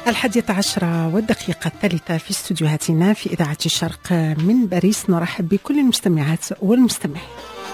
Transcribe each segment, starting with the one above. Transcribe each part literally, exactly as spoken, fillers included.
الحادية عشرة والدقيقة الثالثة في استديوهاتنا في إذاعة الشرق من باريس. نرحب بكل المستمعات والمستمعين.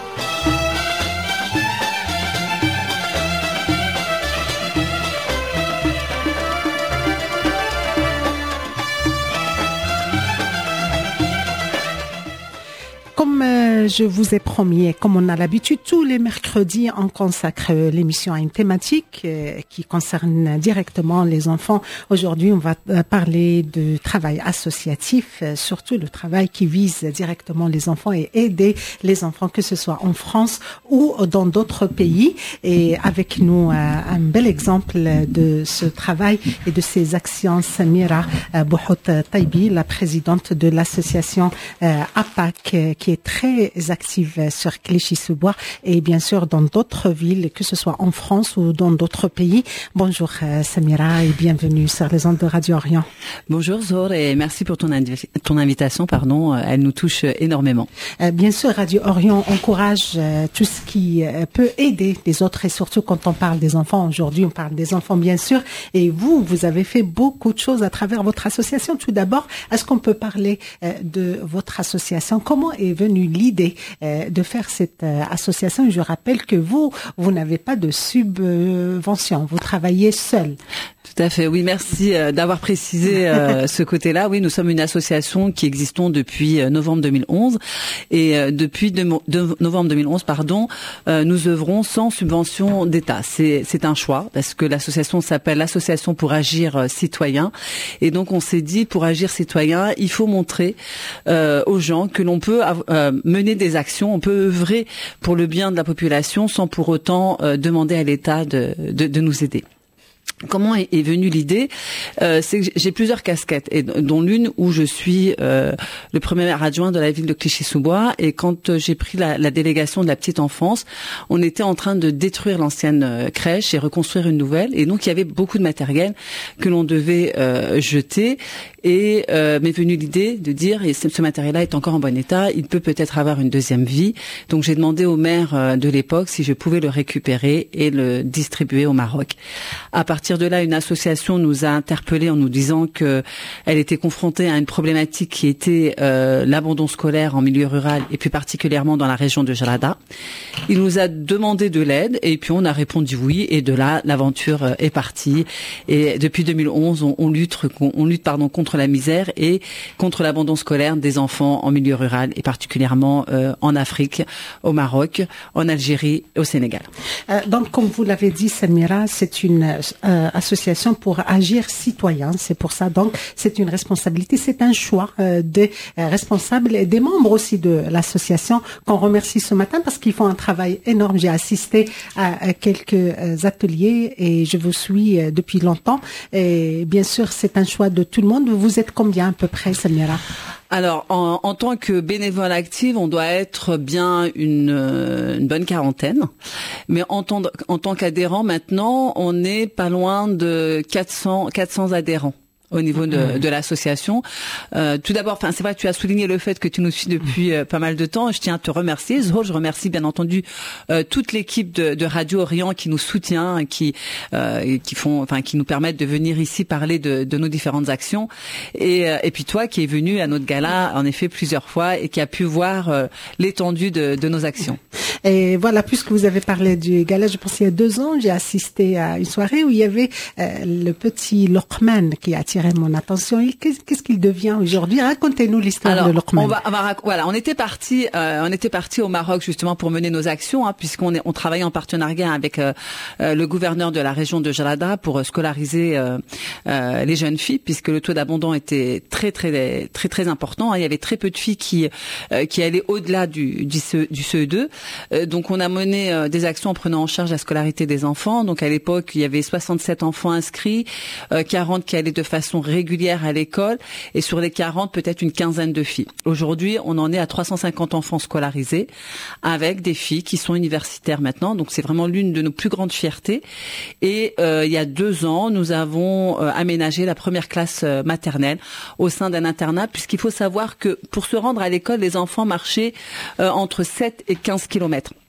Comme euh, je vous ai promis et comme on a l'habitude, tous les mercredis, on consacre l'émission à une thématique euh, qui concerne directement les enfants. Aujourd'hui, on va euh, parler de travail associatif, euh, surtout le travail qui vise directement les enfants et aider les enfants, que ce soit en France ou dans d'autres pays. Et avec nous, euh, un bel exemple de ce travail et de ces actions, Samira euh, Bouhout Taibi, la présidente de l'association euh, A P A C, qui est très active sur Clichy-sous-Bois et bien sûr dans d'autres villes, que ce soit en France ou dans d'autres pays. Bonjour euh, Samira et bienvenue sur les ondes de Radio Orient. Bonjour Zohr et merci pour ton, invi- ton invitation, pardon, elle nous touche énormément. Euh, bien sûr, Radio Orient encourage euh, tout ce qui euh, peut aider les autres et surtout quand on parle des enfants. Aujourd'hui, on parle des enfants bien sûr et vous, vous avez fait beaucoup de choses à travers votre association. Tout d'abord, est-ce qu'on peut parler euh, de votre association? Comment est venue l'idée euh, de faire cette euh, association? Je rappelle que vous, vous n'avez pas de subvention, vous travaillez seul. Tout à fait, oui, merci euh, d'avoir précisé euh, ce côté-là. Oui, nous sommes une association qui existons depuis euh, novembre deux mille onze et euh, depuis de, de novembre deux mille onze, pardon, euh, nous œuvrons sans subvention d'État. C'est, c'est un choix parce que l'association s'appelle l'Association pour agir euh, citoyen et donc on s'est dit pour agir citoyen, il faut montrer euh, aux gens que l'on peut euh, mener des actions, on peut œuvrer pour le bien de la population sans pour autant euh, demander à l'État de, de, de nous aider. Comment est, est venue l'idée? euh, C'est que j'ai plusieurs casquettes, et dont l'une où je suis euh, le premier adjoint de la ville de Clichy-sous-Bois. Et quand euh, j'ai pris la, la délégation de la petite enfance, on était en train de détruire l'ancienne euh, crèche et reconstruire une nouvelle. Et donc il y avait beaucoup de matériel que l'on devait euh, jeter. Et euh, m'est venue l'idée de dire, et ce, ce matériel-là est encore en bon état, il peut peut-être avoir une deuxième vie. Donc j'ai demandé au maire euh, de l'époque si je pouvais le récupérer et le distribuer au Maroc. À partir de là, une association nous a interpellés en nous disant que elle était confrontée à une problématique qui était euh, l'abandon scolaire en milieu rural et plus particulièrement dans la région de Jalada. Il nous a demandé de l'aide et puis on a répondu oui et de là l'aventure euh, est partie. Et depuis deux mille onze, on, on lutte, on lutte pardon contre la misère et contre l'abandon scolaire des enfants en milieu rural et particulièrement euh, en Afrique, au Maroc, en Algérie et au Sénégal. Euh, donc, comme vous l'avez dit, Samira, c'est une euh, association pour agir citoyen. C'est pour ça, donc, c'est une responsabilité, c'est un choix euh, des euh, responsables et des membres aussi de l'association qu'on remercie ce matin parce qu'ils font un travail énorme. J'ai assisté à, à quelques euh, ateliers et je vous suis euh, depuis longtemps. Et bien sûr, c'est un choix de tout le monde. Vous êtes combien à peu près, Samira? Alors, en, en tant que bénévole active, on doit être bien une, une bonne quarantaine. Mais en tant, en tant qu'adhérent, maintenant, on est pas loin de quatre cents, quatre cents adhérents au niveau de, de l'association. Euh, tout d'abord, enfin, c'est vrai que tu as souligné le fait que tu nous suis depuis euh, pas mal de temps. Je tiens à te remercier. Zohr, je remercie bien entendu euh, toute l'équipe de, de Radio Orient qui nous soutient, qui euh, qui font, enfin, qui nous permettent de venir ici parler de, de nos différentes actions. Et, euh, et puis toi, qui es venu à notre gala, en effet, plusieurs fois et qui a pu voir euh, l'étendue de, de nos actions. Et voilà, puisque vous avez parlé du gala, je pense il y a deux ans, j'ai assisté à une soirée où il y avait euh, le petit Lokman qui a attiré mon attention. Qu'est-ce, qu'est-ce qu'il devient aujourd'hui? Racontez-nous l'histoire Alors, de Lokman. On va, on va, voilà, on était parti, euh, on était parti au Maroc justement pour mener nos actions, hein, puisqu'on est, on travaillait en partenariat avec euh, euh, le gouverneur de la région de Jalada pour scolariser euh, euh, les jeunes filles, puisque le taux d'abandon était très très très très important. Hein. Il y avait très peu de filles qui euh, qui allaient au-delà du du, C E, du C E deux. Euh, donc on a mené euh, des actions en prenant en charge la scolarité des enfants. Donc à l'époque, il y avait soixante-sept enfants inscrits, euh, quarante qui allaient de façon régulière à l'école et sur les quarante, peut-être une quinzaine de filles. Aujourd'hui, on en est à trois cent cinquante enfants scolarisés avec des filles qui sont universitaires maintenant. Donc c'est vraiment l'une de nos plus grandes fiertés. Et euh, il y a deux ans, nous avons euh, aménagé la première classe euh, maternelle au sein d'un internat, puisqu'il faut savoir que pour se rendre à l'école, les enfants marchaient euh, entre sept et quinze kilomètres.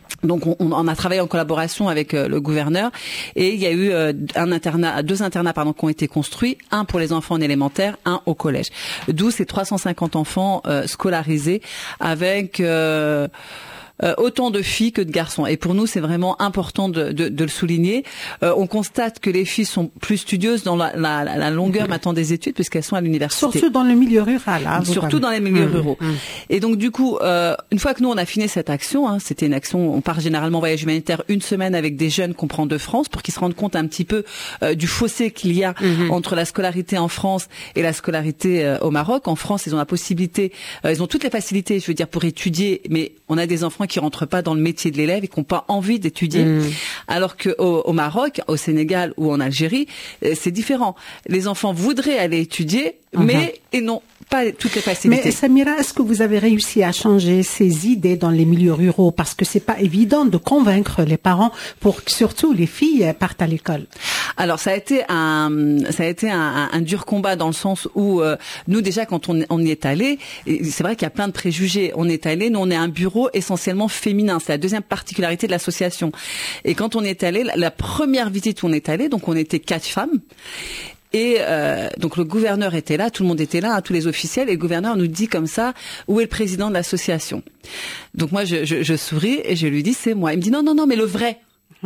Donc on, on a travaillé en collaboration avec euh, le gouverneur et il y a eu euh, un internat, deux internats pardon qui ont été construits, un pour les enfants en élémentaire, un au collège. D'où ces trois cent cinquante enfants euh, scolarisés avec euh, Euh, autant de filles que de garçons. Et pour nous, c'est vraiment important de, de, de le souligner. Euh, on constate que les filles sont plus studieuses dans la, la, la longueur maintenant des études, puisqu'elles sont à l'université. Surtout dans le milieu rural. Hein, Surtout dans les milieux mmh, ruraux. Mmh. Et donc, du coup, euh, une fois que nous, on a fini cette action, hein, c'était une action, on part généralement en voyage humanitaire une semaine avec des jeunes qu'on prend de France pour qu'ils se rendent compte un petit peu euh, du fossé qu'il y a mmh. entre la scolarité en France et la scolarité euh, au Maroc. En France, ils ont la possibilité, euh, ils ont toutes les facilités, je veux dire, pour étudier, mais on a des enfants qui rentrent pas dans le métier de l'élève et qui n'ont pas envie d'étudier. Mmh. Alors que au, au Maroc, au Sénégal ou en Algérie, c'est différent. Les enfants voudraient aller étudier, mmh. mais ils n'ont pas toutes les facilités. Mais Samira, est-ce que vous avez réussi à changer ces idées dans les milieux ruraux? Parce que c'est pas évident de convaincre les parents pour que surtout les filles partent à l'école. Alors ça a été un, ça a été un, un, un dur combat dans le sens où euh, nous déjà quand on, on y est allé, c'est vrai qu'il y a plein de préjugés. On est allé, nous on est un bureau essentiellement féminin. C'est la deuxième particularité de l'association. Et quand on est allé, la, la première visite où on est allé, donc on était quatre femmes. Et euh, donc le gouverneur était là, tout le monde était là, hein, tous les officiels, et le gouverneur nous dit comme ça, où est le président de l'association? Donc moi je, je, je souris et je lui dis c'est moi. Il me dit non non non mais le vrai.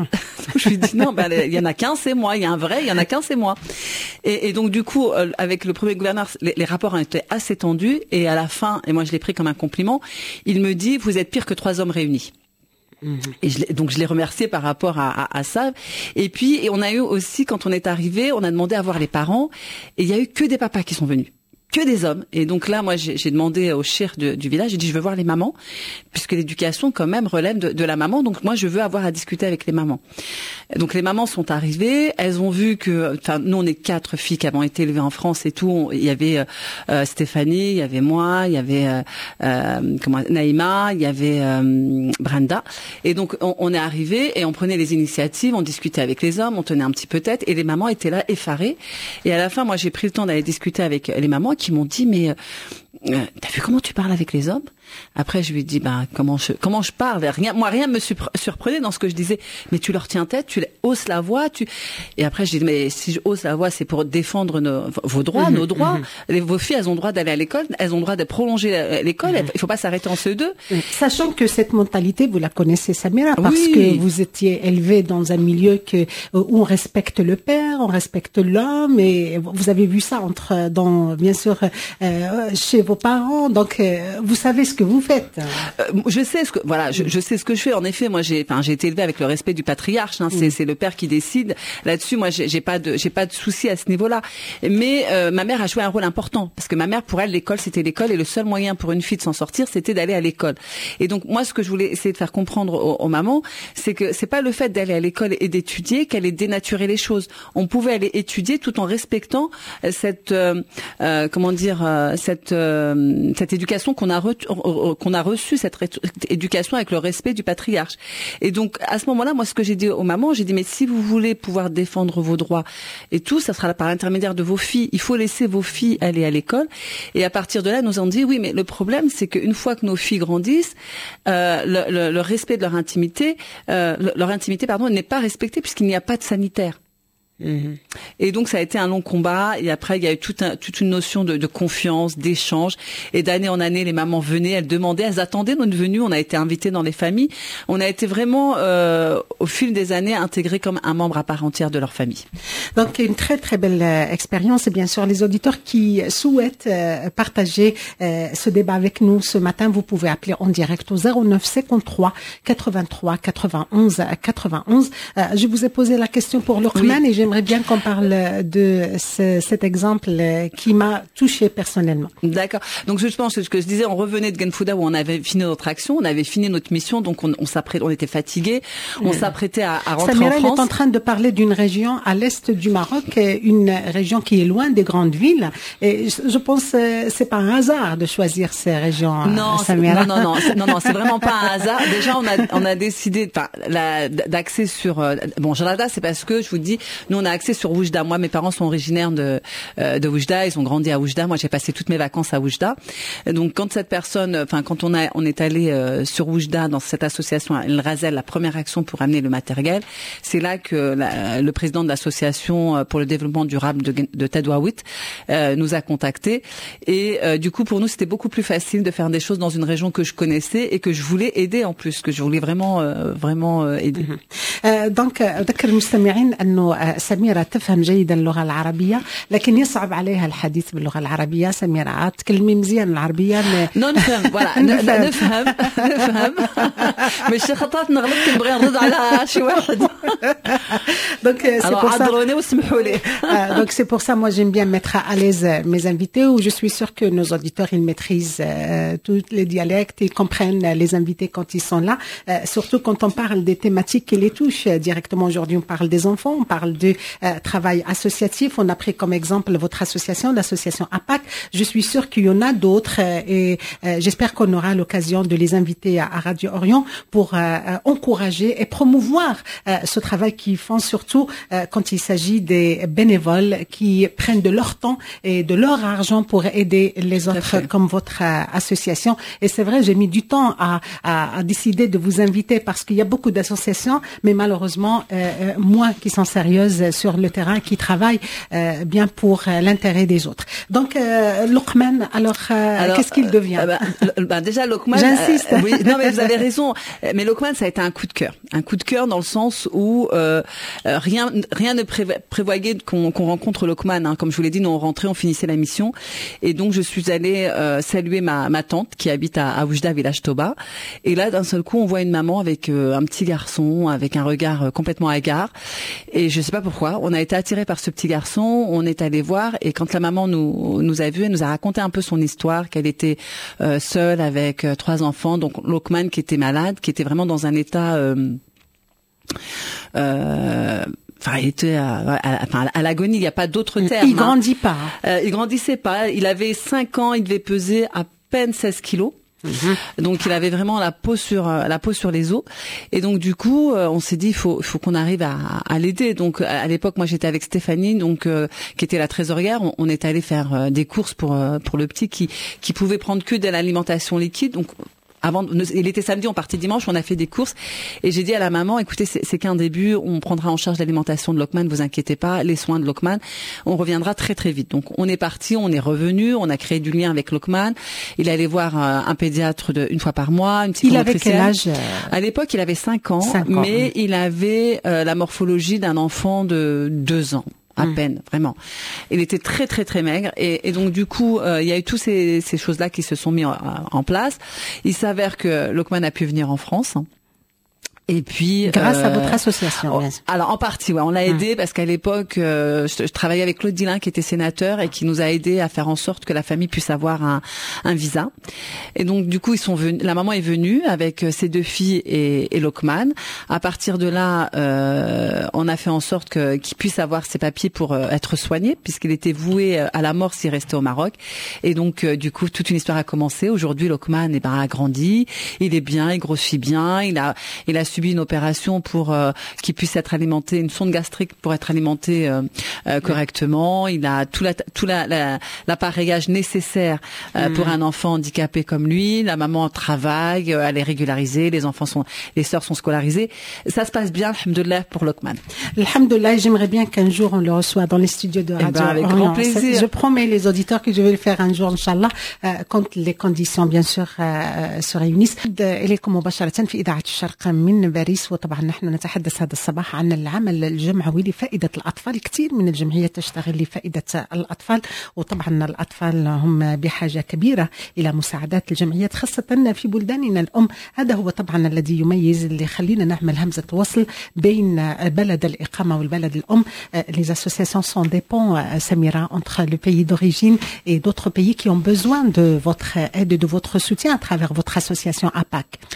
Je lui dis non, ben il y en a qu'un, c'est moi. Il y a un vrai, il y en a qu'un, c'est moi. Et, et donc du coup, euh, avec le premier gouverneur, les, les rapports ont été assez tendus. Et à la fin, et moi je l'ai pris comme un compliment, il me dit vous êtes pire que trois hommes réunis. Mmh. Et je donc je l'ai remercié par rapport à, à, à ça. Et puis et on a eu aussi quand on est arrivé, on a demandé à voir les parents et il y a eu que des papas qui sont venus. Que des hommes. Et donc là, moi, j'ai, j'ai demandé au chef de, du village, j'ai dit, je veux voir les mamans, puisque l'éducation, quand même, relève de, de la maman. Donc moi, je veux avoir à discuter avec les mamans. Donc les mamans sont arrivées, elles ont vu que, enfin, nous, on est quatre filles qui avons été élevées en France et tout. On, il y avait euh, Stéphanie, il y avait moi, il y avait euh, euh, comment, Naïma, il y avait euh, Brenda. Et donc, on, on est arrivés et on prenait les initiatives, on discutait avec les hommes, on tenait un petit peu tête, et les mamans étaient là, effarées. Et à la fin, moi, j'ai pris le temps d'aller discuter avec les mamans qui m'ont dit mais euh, t'as vu comment tu parles avec les hommes? Après je lui ai dit ben comment je comment je parle, rien moi rien me surprenait dans ce que je disais, mais tu leur tiens tête, tu hausses la voix, tu et après je dis mais si je hausse la voix c'est pour défendre nos, vos droits, mmh, nos droits. Mmh. Vos filles elles ont le droit d'aller à l'école, elles ont le droit de prolonger l'école, mmh. Il faut pas s'arrêter en C E deux. Mmh. Sachant que cette mentalité vous la connaissez Samira parce oui. que vous étiez élevée dans un milieu que où on respecte le père, on respecte l'homme et vous avez vu ça entre dans bien sûr euh, chez vos parents, donc euh, vous savez ce que vous faites. Euh, je sais ce que voilà, je, je sais ce que je fais. En effet, moi j'ai, enfin j'ai été élevée avec le respect du patriarche. Hein, c'est, mmh. c'est le père qui décide. Là-dessus, moi j'ai, j'ai pas de, j'ai pas de souci à ce niveau-là. Mais euh, ma mère a joué un rôle important parce que ma mère, pour elle, l'école c'était l'école et le seul moyen pour une fille de s'en sortir, c'était d'aller à l'école. Et donc moi, ce que je voulais essayer de faire comprendre aux, aux mamans, c'est que c'est pas le fait d'aller à l'école et d'étudier qu'elle allait dénaturer les choses. On pouvait aller étudier tout en respectant cette, euh, euh, comment dire, euh, cette euh, cette éducation qu'on a re- qu'on a reçue, cette ré- éducation avec le respect du patriarche. Et donc à ce moment-là, moi ce que j'ai dit aux mamans, j'ai dit mais si vous voulez pouvoir défendre vos droits et tout, ça sera par l'intermédiaire de vos filles. Il faut laisser vos filles aller à l'école. Et à partir de là, nous avons dit oui, mais le problème c'est qu'une fois que nos filles grandissent, euh, le, le, le respect de leur intimité, euh, leur intimité pardon, n'est pas respecté puisqu'il n'y a pas de sanitaire. Mmh. Et donc ça a été un long combat et après il y a eu toute, un, toute une notion de, de confiance, d'échange et d'année en année les mamans venaient, elles demandaient, elles attendaient notre venue, on a été invités dans les familles, on a été vraiment euh, au fil des années intégrés comme un membre à part entière de leur famille. Donc une très très belle euh, expérience et bien sûr les auditeurs qui souhaitent euh, partager euh, ce débat avec nous ce matin, vous pouvez appeler en direct au zéro neuf cinquante-trois quatre-vingt-trois quatre-vingt-onze quatre-vingt-onze. Euh, je vous ai posé la question pour Lourman oui. et j'aimerais bien qu'on parle de ce, cet exemple qui m'a touchée personnellement. D'accord. Donc je pense que ce que je disais, on revenait de Genfouda où on avait fini notre action, on avait fini notre mission, donc on, on s'apprêtait, on était fatigués, on mmh. s'apprêtait à, à rentrer Samira, en France. Elle est en train de parler d'une région à l'est du Maroc, une région qui est loin des grandes villes. Et je pense que c'est pas un hasard de choisir ces régions. Non, Samira. non, non, non, c'est, non, non, c'est vraiment pas un hasard. Déjà, on a, on a décidé, enfin, la, d'axer sur. Bon, Jalada, c'est parce que je vous dis. nous on a accès sur Oujda. Moi, mes parents sont originaires de euh, de Oujda, ils ont grandi à Oujda. Moi, j'ai passé toutes mes vacances à Oujda. Donc, quand cette personne, enfin, quand on a, on est allé euh, sur Oujda dans cette association El Razel, la première action pour amener le matériel, c'est là que la, le président de l'association pour le développement durable de, de Tadouaout euh, nous a contactés. Et euh, du coup, pour nous, c'était beaucoup plus facile de faire des choses dans une région que je connaissais et que je voulais aider en plus, que je voulais vraiment, euh, vraiment euh, aider. دونك أذكر المستمعين أنه سميرة تفهم جيدا اللغة العربية لكن يصعب عليها الحديث باللغة العربية. سميرة تكلمي مزيان العربية. نفهم فوالا نفهم نفهم مش خطرات نغلط نبغي نرد على شي واحد. Donc c'est pour ça. Donc c'est pour ça moi j'aime bien mettre à l'aise mes invités où je suis sûre que nos auditeurs ils maîtrisent euh, tous les dialectes, ils comprennent les invités quand ils sont là, euh, surtout quand on parle des thématiques qui les touchent directement. Aujourd'hui on parle des enfants, on parle de euh, travail associatif, on a pris comme exemple votre association, l'association A P A C. Je suis sûre qu'il y en a d'autres euh, et euh, j'espère qu'on aura l'occasion de les inviter à, à Radio Orient pour euh, encourager et promouvoir euh, ce travail qu'ils font, surtout euh, quand il s'agit des bénévoles qui prennent de leur temps et de leur argent pour aider les autres comme votre euh, association. Et c'est vrai, j'ai mis du temps à, à, à décider de vous inviter parce qu'il y a beaucoup d'associations, mais malheureusement euh, moins qui sont sérieuses sur le terrain, qui travaillent euh, bien pour euh, l'intérêt des autres. Donc euh, Lokman, alors, euh, alors qu'est-ce qu'il devient? euh, bah, bah, déjà Lokman, j'insiste. Euh, oui, non mais vous avez raison. Mais Lokman, ça a été un coup de cœur, un coup de cœur dans le sens où euh, rien, rien ne prévo- prévoyait qu'on, qu'on rencontre Lokman. Hein. Comme je vous l'ai dit, nous on rentrait, on finissait la mission, et donc je suis allée euh, saluer ma, ma tante qui habite à, à Oujda, village Toba. Et là, d'un seul coup, on voit une maman avec euh, un petit garçon, avec un regard euh, complètement hagard. Et je sais pas pourquoi, on a été attirés par ce petit garçon. On est allé voir, et quand la maman nous nous a vus, elle nous a raconté un peu son histoire, qu'elle était euh, seule avec euh, trois enfants, donc Lokman qui était malade, qui était vraiment dans un état euh, euh, Enfin, il était à, à, à, à l'agonie. Il n'y a pas d'autre terme. Il grandit pas. Euh, il grandissait pas. Il avait cinq ans. Il devait peser à peine seize kilos. Mmh. Donc il avait vraiment la peau sur la peau sur les os, et donc du coup on s'est dit il faut il faut qu'on arrive à, à l'aider. Donc à l'époque moi j'étais avec Stéphanie, donc euh, qui était la trésorière. On, on est allé faire euh, des courses pour euh, pour le petit qui qui pouvait prendre que de l'alimentation liquide. Donc avant, il était samedi, on partait dimanche, on a fait des courses, et j'ai dit à la maman, écoutez, c'est, c'est qu'un début, on prendra en charge l'alimentation de Lokman, ne vous inquiétez pas, les soins de Lokman, on reviendra très très vite. Donc on est parti, on est revenu, on a créé du lien avec Lokman. Il allait voir un pédiatre de, une fois par mois, une psychomotricienne. Il avait quel âge? À l'époque, il avait cinq ans, cinq ans mais oui. il avait euh, la morphologie d'un enfant de deux ans. À mmh. peine, vraiment. Il était très très très maigre, et, et donc du coup, euh, il y a eu toutes ces, ces choses-là qui se sont mis en, en place. Il s'avère que Lokman a pu venir en France. Et puis grâce euh, à votre association. Bien sûr. Alors en partie, ouais, on l'a aidé mmh. parce qu'à l'époque, euh, je, je travaillais avec Claude Dillin qui était sénateur et qui nous a aidé à faire en sorte que la famille puisse avoir un, un visa. Et donc du coup, ils sont venus. La maman est venue avec ses deux filles et, et Lokman. À partir de là, euh, on a fait en sorte que qu'il puisse avoir ses papiers pour euh, être soigné, puisqu'il était voué à la mort s'il restait au Maroc. Et donc euh, du coup, toute une histoire a commencé. Aujourd'hui, Lokman eh ben, a grandi. Il est bien, il grossit bien. Il a, il a subi une opération pour euh, qu'il puisse être alimenté, une sonde gastrique pour être alimenté euh, euh, correctement. Il a tout la, tout la, la, l'appareillage nécessaire euh, mmh. pour un enfant handicapé comme lui. La maman travaille, euh, elle est régularisée, les enfants sont, les sœurs sont scolarisées. Ça se passe bien, alhamdoulilah, pour Lokman. Alhamdoulilah, j'aimerais bien qu'un jour on le reçoit dans les studios de Radio eh ben, avec Orient. Grand plaisir. Je promets les auditeurs que je vais le faire un jour, Inch'Allah, euh, quand les conditions bien sûr euh, se réunissent. إليكم مباشرة في إذاعة الشرق من باريس. وطبعا نحن نتحدث هذا الصباح عن العمل الجمعوي لفائدة الأطفال. كثير من الجمعيات تشتغل لفائدة الأطفال، وطبعا الأطفال هم بحاجة كبيرة إلى مساعدات الجمعيات خاصة في بلداننا الأم. هذا هو طبعا الذي يميز، اللي خلينا نعمل همزة وصل بين بلد الإقامة والبلد الأم. Les associations sont des ponts, Samira, entre le pays d'origine et d'autres pays qui ont besoin de votre aide et de votre soutien à travers votre association A P A C.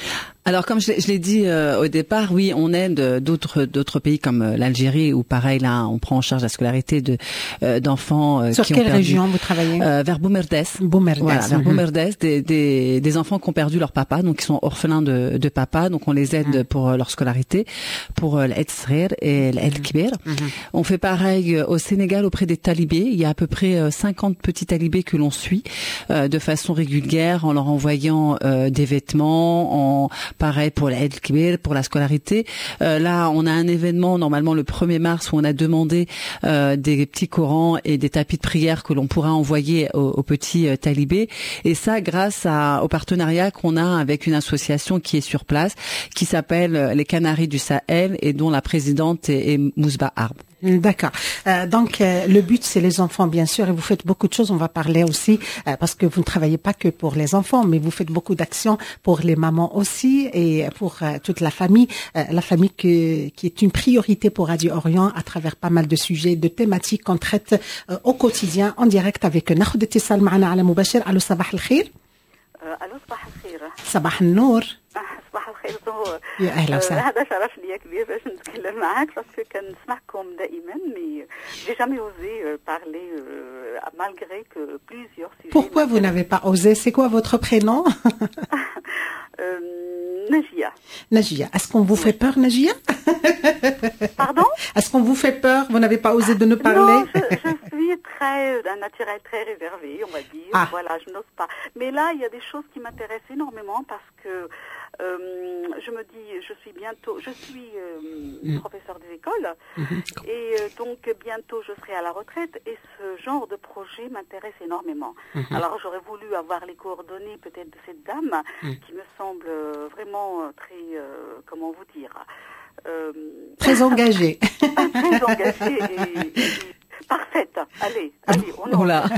Alors comme je, je l'ai dit euh, au départ, oui, on aide d'autres d'autres pays comme euh, l'Algérie où pareil là, on prend en charge la scolarité de euh, d'enfants euh, Sur qui quelle ont perdu. région vous travaillez? euh, Vers Boumerdès. Boumerdès. Voilà, vers Mm-hmm. Boumerdès, des, des des enfants qui ont perdu leur papa, donc qui sont orphelins de de papa, donc on les aide mm-hmm. pour leur scolarité, pour l'Aid Srir et l'Aid Kbir. Mm-hmm. On fait pareil au Sénégal auprès des talibés. Il y a à peu près cinquante petits talibés que l'on suit euh, de façon régulière en leur envoyant euh, des vêtements, en pareil pour l'Aid Kbir, pour la scolarité. Euh, là, on a un événement normalement le premier mars où on a demandé euh, des petits Corans et des tapis de prière que l'on pourra envoyer aux, aux petits euh, talibés. Et ça, grâce à, au partenariat qu'on a avec une association qui est sur place, qui s'appelle les Canaries du Sahel et dont la présidente est, est Mousba Arb. D'accord. Euh, donc euh, le but c'est les enfants bien sûr et vous faites beaucoup de choses. On va parler aussi euh, parce que vous ne travaillez pas que pour les enfants, mais vous faites beaucoup d'actions pour les mamans aussi et pour euh, toute la famille. Euh, la famille que, qui est une priorité pour Radio Orient à travers pas mal de sujets, de thématiques qu'on traite euh, au quotidien en direct avec ناخد اتصال معنا على مباشر. الو صباح الخير. الو صباح الخير. صباح النور. صباح الخير زهور. يا اهلا وسهلا. هذا شرف لي كبير باش نتكلم معاك باسكو كنسمعكم دائما مي j'ai jamais osé parler malgré que plusieurs sujets. Pourquoi vous n'avez pas osé? C'est quoi votre prénom? euh, Najia. Najia. Est-ce qu'on vous fait peur, Najia? Pardon? Est-ce qu'on vous fait peur? Vous n'avez pas osé de nous parler? Non, je, je suis très d'un naturel très réservé, on va dire. Ah. Voilà, je n'ose pas. Mais là, il y a des choses qui m'intéressent énormément parce que euh, je me dis, je suis bientôt, je suis euh, mmh. professeur des écoles mmh. et euh, donc bientôt je serai à la retraite et ce genre de projet m'intéresse énormément. Mmh. Alors j'aurais voulu avoir les coordonnées peut-être de cette dame mmh. qui me semble vraiment très, euh, comment vous dire, euh, très engagée. très engagée et, et parfaite. Allez, allez, on en là.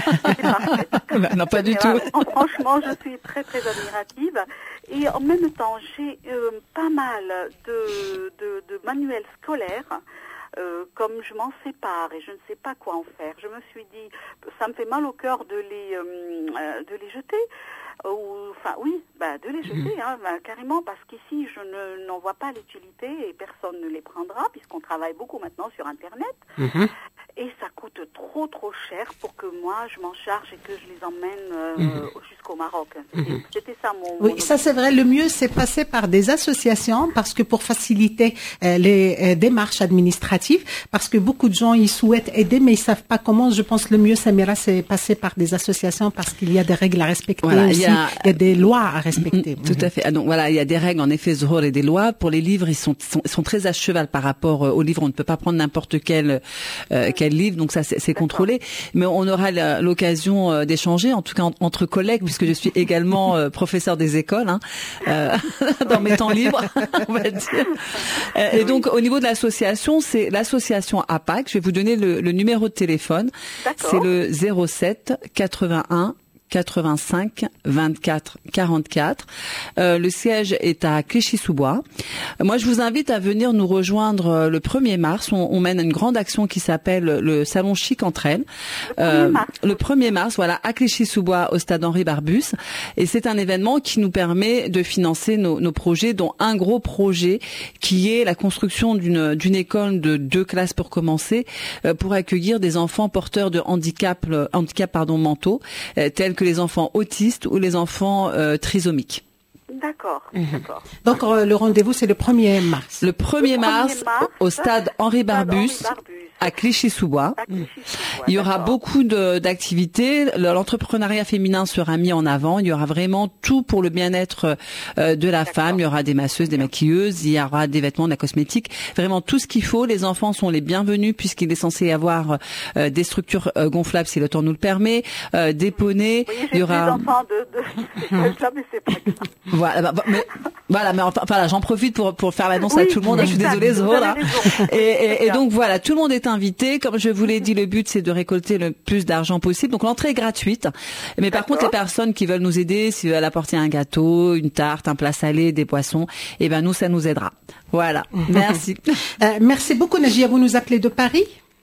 Non, pas du tout. Franchement, je suis très très admirative et en même temps, j'ai euh, pas mal de, de, de manuels scolaires. Euh, comme je m'en sépare et je ne sais pas quoi en faire, je me suis dit, ça me fait mal au cœur de les euh, de les jeter. Ou, enfin oui, bah, de les jeter, hein, bah, carrément, parce qu'ici je ne, n'en vois pas l'utilité et personne ne les prendra puisqu'on travaille beaucoup maintenant sur Internet. Mm-hmm. Et ça coûte trop trop cher pour que moi je m'en charge et que je les emmène euh, mm-hmm. jusqu'au Maroc. C'était, mm-hmm. c'était ça mon... Oui, mon ça c'est vrai, le mieux c'est passer par des associations parce que pour faciliter euh, les euh, démarches administratives, parce que beaucoup de gens ils souhaitent aider mais ils savent pas comment. Je pense le mieux, Samira, c'est passer par des associations parce qu'il y a des règles à respecter voilà, aussi. Il y, a... il y a des lois à respecter. Tout mm-hmm. à fait. Ah, donc voilà, il y a des règles en effet, Zohor, et des lois. Pour les livres, ils sont, sont, sont très à cheval par rapport aux livres. On ne peut pas prendre n'importe quel euh, quel livre, donc ça c'est, c'est contrôlé. Mais on aura la, l'occasion euh, d'échanger, en tout cas en, entre collègues, puisque je suis également euh, professeur des écoles hein, euh, dans mes temps libres, on va dire. Euh, et donc au niveau de l'association, c'est l'association A P A C. Je vais vous donner le, le numéro de téléphone. D'accord. C'est le zéro sept quatre-vingt-un quatre-vingt-cinq vingt-quatre quarante-quatre. Euh, le siège est à Clichy-sous-Bois. Moi, je vous invite à venir nous rejoindre le premier mars. On, on mène une grande action qui s'appelle le Salon Chic entre elles. Euh, le premier mars, voilà, à Clichy-sous-Bois, au stade Henri Barbus. Et c'est un événement qui nous permet de financer nos, nos projets, dont un gros projet qui est la construction d'une, d'une école de deux classes pour commencer, euh, pour accueillir des enfants porteurs de handicap, euh, handicap pardon, mentaux, euh, tels que que les enfants autistes ou les enfants euh, trisomiques. D'accord, mmh. d'accord. Donc euh, le rendez-vous c'est le premier mars. Le premier mars, mars au stade Henri Barbus, à Clichy-sous-Bois. À Clichy-sous-Bois. Il y aura d'accord. beaucoup de, d'activités. L'entrepreneuriat féminin sera mis en avant. Il y aura vraiment tout pour le bien-être euh, de la d'accord. femme. Il y aura des masseuses, des maquilleuses. Il y aura des vêtements, de la cosmétique. Vraiment tout ce qu'il faut. Les enfants sont les bienvenus puisqu'il est censé y avoir euh, des structures euh, gonflables si le temps nous le permet, euh, des poneys. Oui, il y aura. Des enfants de, de... ça, mais c'est pas grave. Voilà, bah, mais, voilà, mais enfin, voilà, j'en profite pour pour faire l'annonce oui, à tout le monde. Oui, je suis désolée, Zola. Et, et, et donc voilà, tout le monde est invité. Comme je vous l'ai dit, le but c'est de récolter le plus d'argent possible. Donc l'entrée est gratuite. Mais par D'accord. contre, les personnes qui veulent nous aider, s'ils veulent apporter un gâteau, une tarte, un plat salé, des poissons, eh ben nous ça nous aidera. Voilà. Merci. euh, merci beaucoup, Najia. Vous nous appelez de Paris?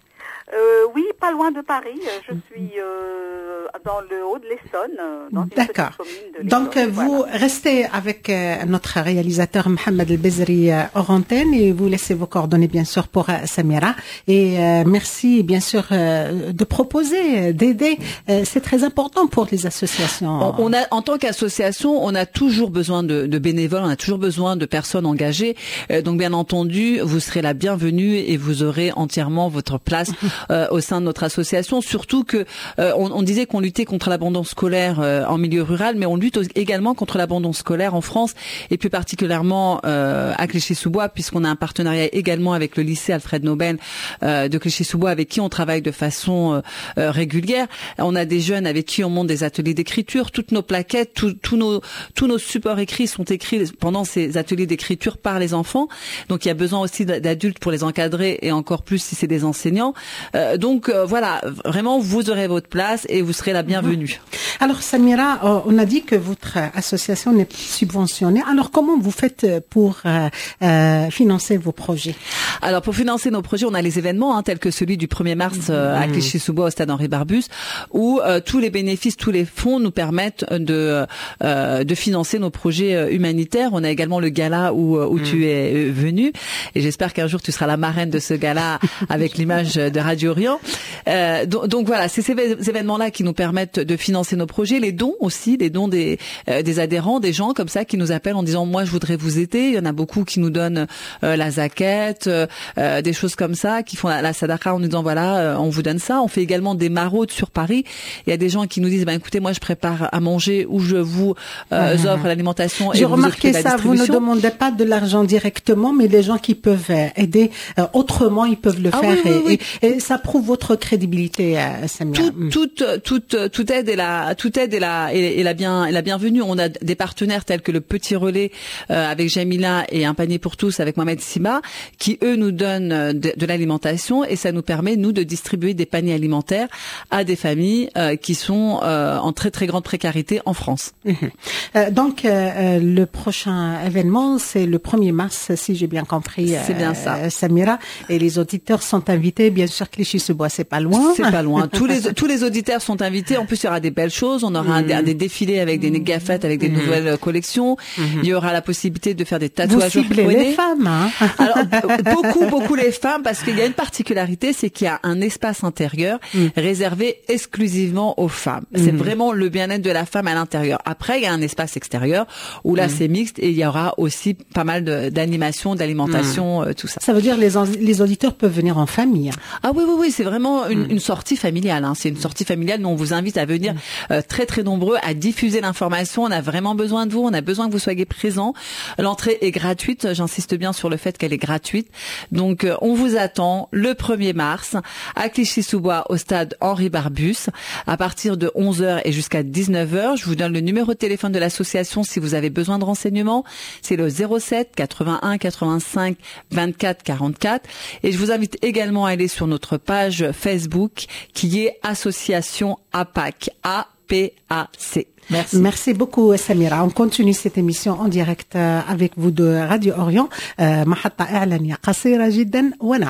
Euh, oui, pas loin de Paris. Je suis euh, dans le haut de l'Essonne, dans une petite commune de l'Essonne. Donc, vous voilà. restez avec euh, notre réalisateur Mohamed El Bezri euh, hors antenne et vous laissez vos coordonnées, bien sûr, pour euh, Samira. Et euh, merci, bien sûr, euh, de proposer, d'aider. Euh, c'est très important pour les associations. On, on a, en tant qu'association, on a toujours besoin de, de bénévoles, on a toujours besoin de personnes engagées. Euh, donc, bien entendu, vous serez la bienvenue et vous aurez entièrement votre place euh, au sein de notre association. Surtout que euh, on, on disait qu'on luttait contre l'abandon scolaire euh, en milieu rural, mais on lutte également contre l'abandon scolaire en France et plus particulièrement euh, à Clichy-sous-Bois, puisqu'on a un partenariat également avec le lycée Alfred Nobel euh, de Clichy-sous-Bois, avec qui on travaille de façon euh, euh, régulière. On a des jeunes avec qui on monte des ateliers d'écriture. Toutes nos plaquettes, tous nos tous nos supports écrits sont écrits pendant ces ateliers d'écriture par les enfants. Donc il y a besoin aussi d'adultes pour les encadrer et encore plus si c'est des enseignants. Euh, donc euh, voilà, vraiment vous aurez votre place et vous serez la bienvenue. Alors Samira, euh, on a dit que votre association n'est pas subventionnée. Alors comment vous faites pour euh, euh, financer vos projets? Alors pour financer nos projets, on a les événements hein, tels que celui du premier mars euh, à Clichy-sous-Bois au stade Henri Barbus, où euh, tous les bénéfices, tous les fonds nous permettent de euh, de financer nos projets humanitaires. On a également le gala où où mmh. tu es venu et j'espère qu'un jour tu seras la marraine de ce gala avec l'image de Radio Orient. Euh, donc, donc voilà, c'est ces événements-là qui nous permettent de financer nos projets, les dons aussi, les dons des euh, des adhérents, des gens comme ça qui nous appellent en disant moi je voudrais vous aider. Il y en a beaucoup qui nous donnent euh, la zaquette, euh, des choses comme ça, qui font la, la sadaqa en nous disant voilà euh, on vous donne ça. On fait également des maraudes sur Paris. Il y a des gens qui nous disent ben écoutez moi je prépare à manger ou je vous euh, mmh. offre l'alimentation. J'ai remarqué ça. Vous ne demandez pas de l'argent directement, mais les gens qui peuvent aider euh, autrement ils peuvent le ah, faire oui, oui, et, oui. Et, et ça prouve votre crédibilité, euh, Samia. Toute, toute, toute, toute aide est la, toute aide est la, est, est la bien, est la bienvenue. On a des partenaires tels que le Petit Relais euh, avec Jamila et un panier pour tous avec Mohamed Sima, qui eux nous donnent de, de l'alimentation et ça nous permet nous de distribuer des paniers alimentaires à des familles euh, qui sont euh, en très très grande précarité en France. Mmh. Euh, donc euh, le prochain événement c'est le premier mars, si j'ai bien compris. C'est bien ça, euh, Samira. Et les auditeurs sont invités. Bien sûr, Clichy-sous-Bois, c'est pas loin. C'est pas loin. Tous les tous les auditeurs sont invités. En plus, il y aura des belles choses. On aura mmh. un, un des défilés avec des négafettes, avec des mmh. nouvelles collections. Mmh. Il y aura la possibilité de faire des tatouages. Vous ciblez les femmes, hein. Alors beaucoup beaucoup les femmes parce qu'il y a une particularité, c'est qu'il y a un espace intérieur mmh. réservé exclusivement aux femmes. Mmh. C'est vraiment le bien-être de la femme à l'intérieur. Après, il y a un espace extérieur où là mmh. c'est mixte et il y aura aussi pas mal d'animation, d'alimentation, mmh. euh, tout ça. Ça veut dire les les auditeurs peuvent venir en famille. Ah oui oui oui, c'est vraiment une, mmh. une sortie familiale. Hein. C'est une sortie familiale. Nous on vous invite à venir mmh. euh, très très nombreux, à diffuser l'information. On a vraiment besoin de vous. On a besoin que vous soyez présents. L'entrée est gratuite. J'insiste bien sur le fait qu'elle est gratuite. Donc euh, on vous attend le premier mars à Clichy-sous-Bois au stade Henri Barbus à partir de onze heures et jusqu'à dix-neuf heures. Je vous donne le numéro de téléphone de l'association si vous avez besoin de renseignements. C'est le zéro sept quatre-vingt-un quatre-vingt-cinq vingt-quatre quarante-quatre. Et je vous invite également à aller sur notre page Facebook qui est Association A P A C. A P A C. Merci. Merci beaucoup, Samira. On continue cette émission en direct avec vous de Radio Orient. محطة إعلانية قصيرة جدا ونعود.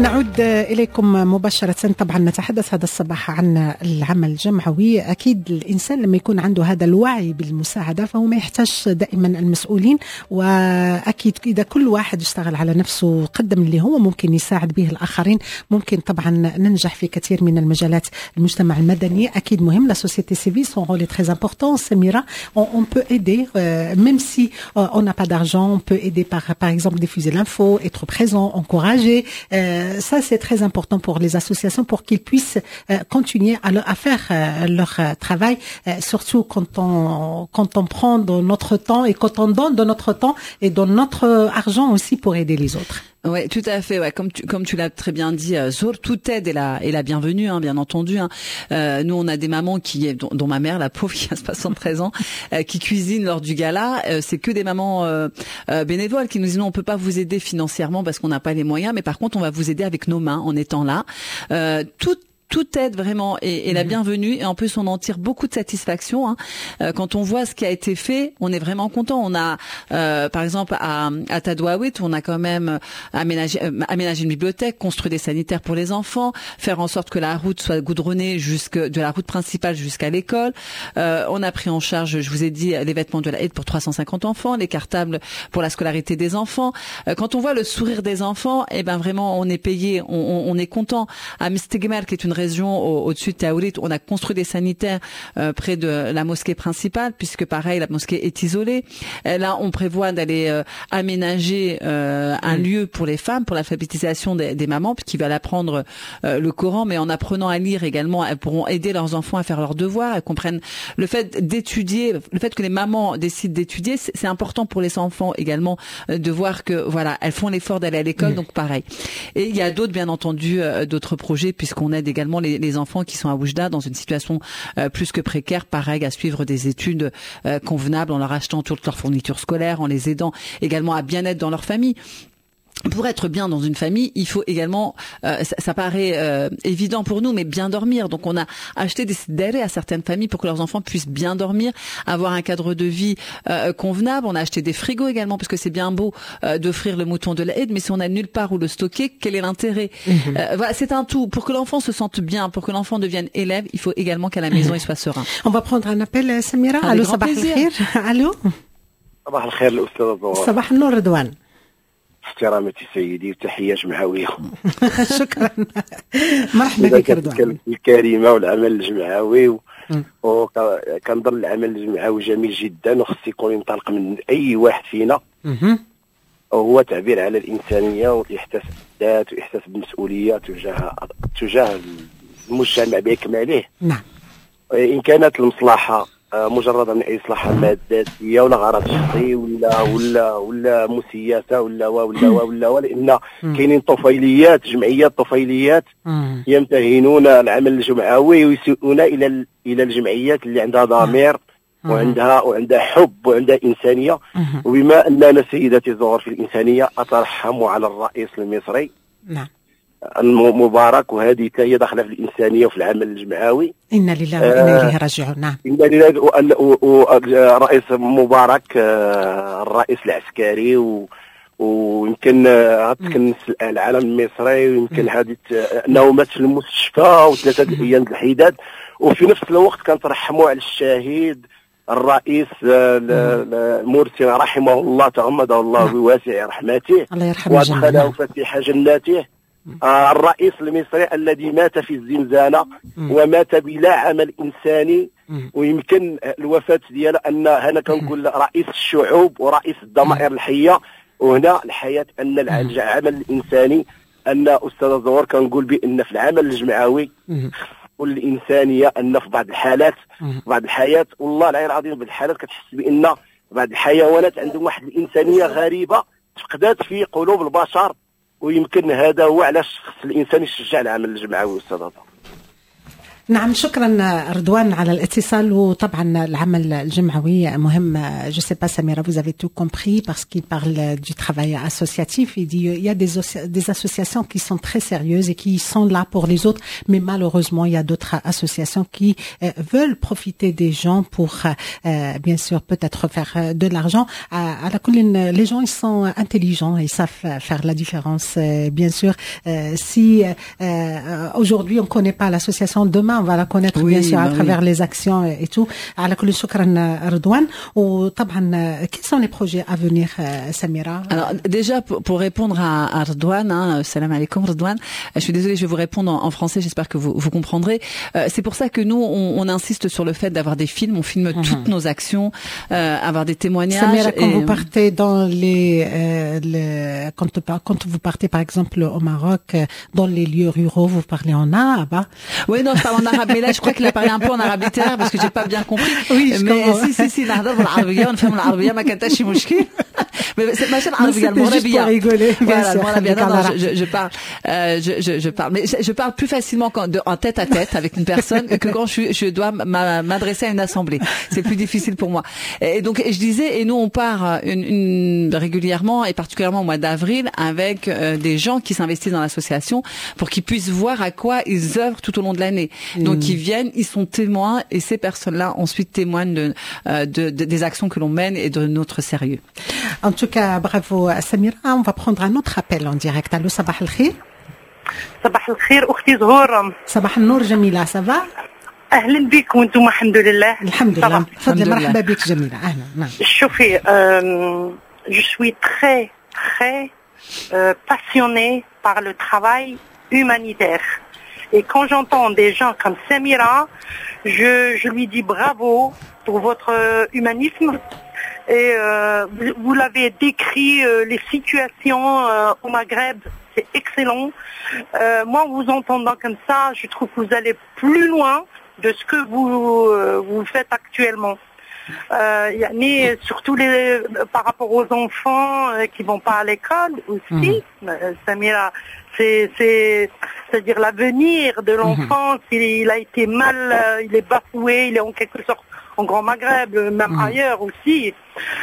نعود إليكم مباشرة. طبعا نتحدث هذا الصباح عن العمل الجمعوي. أكيد الإنسان لما يكون عنده هذا الوعي بالمساعدة فهو ما يحتاج دائما المسؤولين، وأكيد إذا كل واحد يشتغل على نفسه قدم اللي هو ممكن يساعد به الآخرين ممكن طبعا ننجح في كثير من المجالات. المجتمع المدني أكيد مهم. La société civile, son rôle est très important. Samira, on, on peut aider, euh, même si euh, on n'a pas d'argent, on peut aider par, par exemple diffuser l'info, être présent, encourager. Euh, ça, c'est très important pour les associations pour qu'ils puissent euh, continuer à, le, à faire euh, leur euh, travail, euh, surtout quand on, quand on prend de notre temps et quand on donne de notre temps et de notre argent aussi pour aider les autres. Ouais, tout à fait. Ouais, comme tu comme tu l'as très bien dit, euh, Zour, toute aide est la est la bienvenue, hein, bien entendu. Hein. Euh, nous, on a des mamans qui, dont, dont ma mère, la pauvre, qui a soixante-treize ans, euh, qui cuisine lors du gala. Euh, c'est que des mamans euh, euh, bénévoles qui nous disent non, on peut pas vous aider financièrement parce qu'on n'a pas les moyens, mais par contre, on va vous aider avec nos mains en étant là. Euh, toute Toute aide vraiment est, est la bienvenue et en plus on en tire beaucoup de satisfaction. Hein. Euh, quand on voit ce qui a été fait, on est vraiment content. On a, euh, par exemple, à, à Tadouaout, on a quand même aménagé, euh, aménagé une bibliothèque, construit des sanitaires pour les enfants, faire en sorte que la route soit goudronnée jusque de la route principale jusqu'à l'école. Euh, on a pris en charge, je vous ai dit, les vêtements de la aide pour trois cent cinquante enfants, les cartables pour la scolarité des enfants. Euh, quand on voit le sourire des enfants, eh ben vraiment on est payé, on, on, on est content. À Mistegmer, qui est une région au, au-dessus de Taourit, on a construit des sanitaires euh, près de la mosquée principale, puisque pareil, la mosquée est isolée. Et là, on prévoit d'aller euh, aménager euh, un mmh. lieu pour les femmes, pour l'alphabétisation des, des mamans, qui veulent apprendre euh, le Coran, mais en apprenant à lire également, elles pourront aider leurs enfants à faire leurs devoirs, elles comprennent le fait d'étudier, le fait que les mamans décident d'étudier, c'est, c'est important pour les enfants également euh, de voir que voilà, elles font l'effort d'aller à l'école, mmh. donc pareil. Et il y a d'autres, bien entendu, euh, d'autres projets, puisqu'on aide également Les, les enfants qui sont à Oujda dans une situation euh, plus que précaire, pareil, à suivre des études euh, convenables en leur achetant toutes leurs fournitures scolaires, en les aidant également à bien être dans leur famille. Pour être bien dans une famille, il faut également, euh, ça, ça paraît euh, évident pour nous, mais bien dormir. Donc on a acheté des sidérés à certaines familles pour que leurs enfants puissent bien dormir, avoir un cadre de vie euh, convenable. On a acheté des frigos également, parce que c'est bien beau euh, d'offrir le mouton de l'aide, mais si on n'a nulle part où le stocker, quel est l'intérêt? mmh. euh, Voilà, c'est un tout. Pour que l'enfant se sente bien, pour que l'enfant devienne élève, il faut également qu'à la maison mmh. il soit serein. On va prendre un appel, Samira. Allô, sabah al-khair. Allô. صباح الخير الأستاذ ضوار. صباح النور رضوان. احترامتي سيدي وتحية جمعوية. شكرا. مرحبا بك رضوان. الكريمة والعمل الجمعوي وكنظن العمل الجمعوي جميل جدا وخص يكون ينطلق من أي واحد فينا. وهو تعبير على الإنسانية والإحساس بالذات وإحساس بالمسؤولية تجاه تجاه المجتمع بأكمله. نعم. إن كانت المصلحة مجرد من اي اصلاح ماديه ولا غرض شخصي ولا ولا ولا مسياسه ولا ولا ولا ولان كاينين طفيليات جمعيات طفيليات يمتهنون العمل الجمعوي ويسيئون الى الى الجمعيات اللي عندها ضمير وعندها وعندها حب وعندها انسانيه. وبما اننا سيدتي زهور في الانسانيه اترحم على الرئيس المصري نعم مبارك، وهذه هي داخله في الانسانيه وفي العمل الجمعوي. انا لله وانا اليه راجعون. نعم. انا لله والرئيس مبارك الرئيس العسكري و ويمكن غتكنس العالم المصري، ويمكن هذه انه مات في المستشفى وثلاثه ايام الحداد، وفي نفس الوقت كنترحموا على الشهيد الرئيس مرسي رحمه الله تغمده الله بواسع رحمته وادخله فسيح جناته. آه الرئيس المصري الذي مات في الزنزانة ومات بلا عمل إنساني، ويمكن الوفاة ديالو أن هنا كنقول رئيس الشعوب ورئيس الضمائر الحية، وهنا الحياة أن العمل الإنساني أن أستاذ زهور كنقول بأن في العمل الجمعوي والإنسانية أن في بعض الحالات بعض الحياة والله العلي العظيم بعض الحالات كتحس بأن بعض الحيوانات عندهم واحد الإنسانية غريبة فقدات في قلوب البشر، ويمكن هذا هو علاش خص الانسان يشجع العمل الجمعوي. استاذ نعم شكرا رضوان على الاتصال وطبعا العمل الجمعوي مهم. Je sais pas Samira, vous avez tout compris parce qu'il parle du travail associatif. Il dit il y a des, des associations qui sont très sérieuses et qui sont là pour les autres, mais malheureusement il y a d'autres associations qui euh, veulent profiter des gens pour euh, bien sûr peut-être faire de l'argent. À, à la colline, les gens ils sont intelligents, ils savent faire la différence. Euh, bien sûr, euh, si euh, aujourd'hui on connaît pas l'association, demain on va la connaître oui, bien sûr bah à travers oui. les actions et tout. على كل شكرا رضوان. وطبعا quels sont les projets à venir Samira? Alors déjà pour, pour répondre à, à Rضوان, hein, salam alaikum Rضوان. Je suis désolée, je vais vous répondre en, en français, j'espère que vous, vous comprendrez. Euh, c'est pour ça que nous on, on insiste sur le fait d'avoir des films, on filme mm-hmm. toutes nos actions, euh, avoir des témoignages. Samira, quand et... vous partez dans les, euh, les quand, quand vous partez par exemple au Maroc, dans les lieux ruraux, vous parlez en arabe? Oui, non, je parle en arabe, mais là je crois qu'il a parlé un peu en arabe littéraire parce que j'ai pas bien compris. Oui, je mais comprends. si si si نهضر بالعربية ونفهم العربية ما كانتش شي مشكل. Mais c'est ماشي العربية المغربية. rigoler. Voilà, المغربية. Non, non, je, je parle, euh, je, je, je parle, mais je, je parle plus facilement quand de, en tête à tête avec une personne que quand je, je dois m'adresser à une assemblée. C'est plus difficile pour moi. Et donc je disais, et nous on part une, une, régulièrement et particulièrement au mois d'avril avec euh, des gens qui s'investissent dans l'association pour qu'ils puissent voir à quoi ils œuvrent tout au long de l'année. Mmh. Donc ils viennent, ils sont témoins et ces personnes-là ensuite témoignent de, euh, de, de des actions que l'on mène et de notre sérieux. En tout cas, bravo Samira. On va prendre un autre appel en direct. Allô, صباح الخير. صباح الخير أختي زهور. صباح النور جميلة. Ça va? أهلا بك وأنتم الحمد لله. الحمد لله. تفضلي مرحبا بك جميلة. أهلا. نعم. شوفي je suis très très euh, passionnée par le travail humanitaire. Et quand j'entends des gens comme Samira, je, je lui dis bravo pour votre humanisme. Et euh, vous, vous l'avez décrit, euh, les situations euh, au Maghreb, c'est excellent. Euh, moi, vous entendant comme ça, je trouve que vous allez plus loin de ce que vous, euh, vous faites actuellement. Euh, yani, surtout les, par rapport aux enfants euh, qui vont pas à l'école aussi. Mmh. Euh, Samira, c'est, c'est, c'est-à-dire l'avenir de l'enfant, mmh. il, il a été mal, euh, il est bafoué, il est en quelque sorte en Grand Maghreb, même mmh. ailleurs aussi.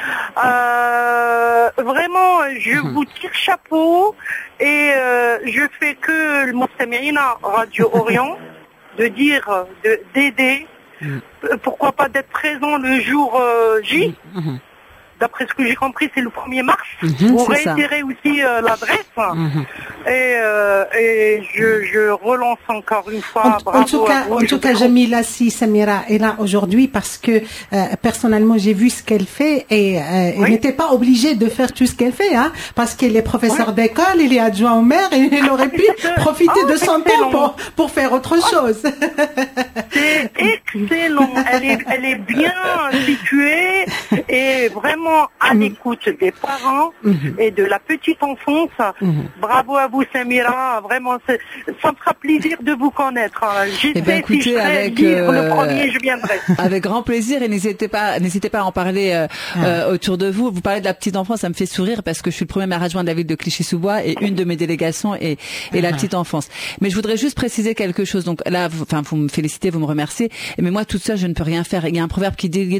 Euh, vraiment, je mmh. vous tire chapeau et euh, je fais que le Moustamina Radio Orient de dire, de, d'aider. Mmh. Pourquoi pas d'être présent le jour euh, J. Mmh. D'après ce que j'ai compris, c'est le premier mars. Mmh, vous réitérez aussi euh, l'adresse. Mmh. Et, euh, et je, je relance encore une fois. En, bravo en tout cas, à vous, en tout cas, Jamila, si Samira est là aujourd'hui, parce que euh, personnellement, j'ai vu ce qu'elle fait et euh, oui. elle n'était pas obligée de faire tout ce qu'elle fait, hein, parce qu'elle est professeure oui. d'école, elle est adjoint au maire et elle aurait pu profiter oh, de son temps pour, pour faire autre oh. chose. C'est excellent. Elle est, elle est bien située et vraiment à mmh. l'écoute des parents mmh. et de la petite enfance. Mmh. Bravo à vous Samira, vraiment ça me fera plaisir de vous connaître. J'essaie eh ben, écoutez, si je avec vivre euh, le premier, je viendrai. Avec grand plaisir et n'hésitez pas, n'hésitez pas à en parler euh, ah. euh, autour de vous. Vous parlez de la petite enfance, ça me fait sourire parce que je suis le premier maire adjoint de la ville de Clichy-sous-Bois et une de mes délégations est, est ah. la petite enfance. Mais je voudrais juste préciser quelque chose. Donc là, vous, enfin, vous me félicitez, vous me remerciez, mais moi toute seule je ne peux rien faire. Il y a un proverbe qui dit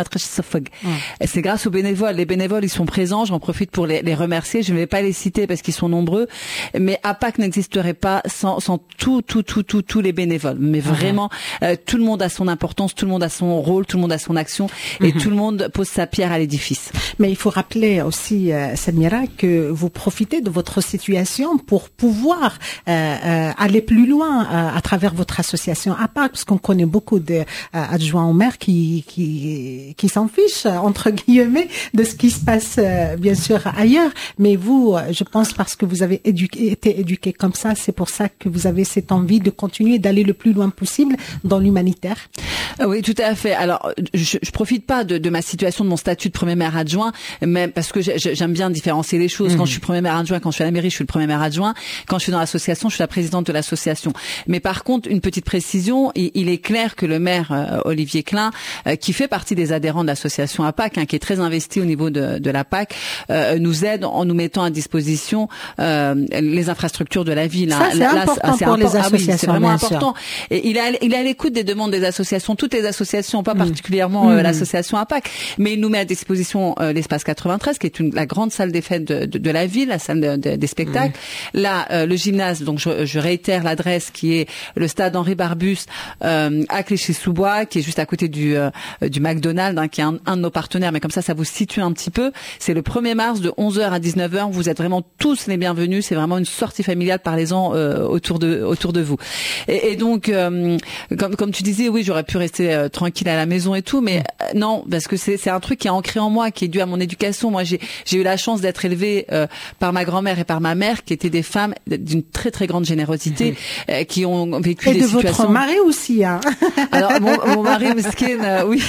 c'est grâce aux bénévoles. Les bénévoles, ils sont présents. J'en profite pour les, les remercier. Je ne vais pas les citer parce qu'ils sont nombreux. Mais A P A C n'existerait pas sans, sans tout, tout, tout, tout, tous les bénévoles. Mais vraiment, mmh. euh, tout le monde a son importance, tout le monde a son rôle, tout le monde a son action et mmh. tout le monde pose sa pierre à l'édifice. Mais il faut rappeler aussi, euh, Samira, que vous profitez de votre situation pour pouvoir euh, euh, aller plus loin euh, à travers votre association A P A C, parce qu'on connaît beaucoup d'adjoints au maire qui, qui, qui s'en fichent, entre guillemets, de ce qui se passe euh, bien sûr ailleurs, mais vous, je pense parce que vous avez éduqué, été éduqué comme ça, c'est pour ça que vous avez cette envie de continuer d'aller le plus loin possible dans l'humanitaire. Oui, tout à fait. Alors, je, je profite pas de, de ma situation, de mon statut de premier maire adjoint, mais parce que j'aime bien différencier les choses. Mmh. Quand je suis premier maire adjoint, quand je suis à la mairie, je suis le premier maire adjoint. Quand je suis dans l'association, je suis la présidente de l'association. Mais par contre, une petite précision, il, il est clair que le maire euh, Olivier Klein, euh, qui fait partie des adhérents de l'association A P A C, hein, qui est très investi au niveau de, de la P A C, euh, nous aide en nous mettant à disposition euh, les infrastructures de la ville. Ça, c'est là, important là, c'est pour import- les associations, ah oui, c'est vraiment bien important. sûr. Et il est, il est à l'écoute des demandes des associations, toutes les associations, pas particulièrement euh, mmh. l'association A P A C, mais il nous met à disposition euh, l'espace quatre-vingt-treize, qui est une, la grande salle des fêtes de, de, de la ville, la salle de, de, des spectacles. Mmh. Là, euh, le gymnase, donc je, je réitère l'adresse, qui est le stade Henri Barbus euh, à Clichy-sous-Bois, qui est juste à côté du, euh, du McDonald's, hein, qui est un, un de nos partenaires, mais comme ça, ça vous situe un petit peu. C'est le premier mars de onze heures à dix-neuf heures. Vous êtes vraiment tous les bienvenus. C'est vraiment une sortie familiale. Parlez-en euh, autour de autour de vous. Et, et donc, euh, comme comme tu disais, oui, j'aurais pu rester euh, tranquille à la maison et tout, mais euh, non, parce que c'est c'est un truc qui est ancré en moi, qui est dû à mon éducation. Moi, j'ai j'ai eu la chance d'être élevée euh, par ma grand-mère et par ma mère, qui étaient des femmes d'une très très grande générosité, mmh. euh, qui ont vécu et des de situations. Votre mari aussi, hein. Alors mon, mon mari mesquine, euh, oui.